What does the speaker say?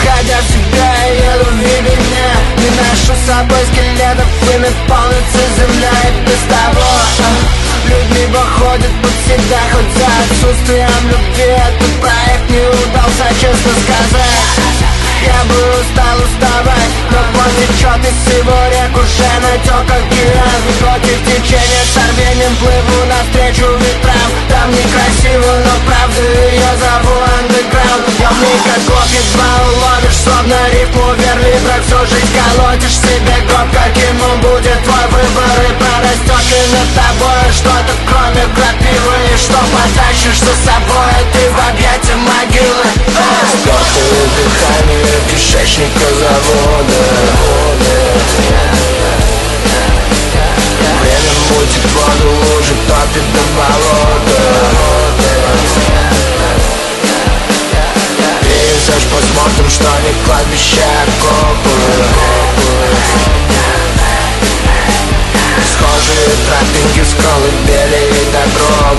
приходя в себя, я еду в меня. Не ношу с собой скелетов, ими полнится земля. И без того людьми выходит под себя, хоть за отсутствием любви этот проект не удался, честно сказать. Я бы устал уставать, но вот течет из всего рек, уже натек океан. Против течения с рвением плыву навстречу ветрам. Там некрасиво, но правда ее зову андеграунд. Темный как год, едва уловишь, словно рифму верлибра. Всю жизнь колотишь себе гроб, каким он будет твой выбор. И прорастет ли над тобой что-то кроме крапивы. И что потащишь за собой ты в объятия могилы. Спёртое дыхание кишечника завода. Время мутит воду, лужи топит до болота. Пейзаж посмотрим, что не кладбище, а копы. Схожие тропинки с колыбели и до гроба.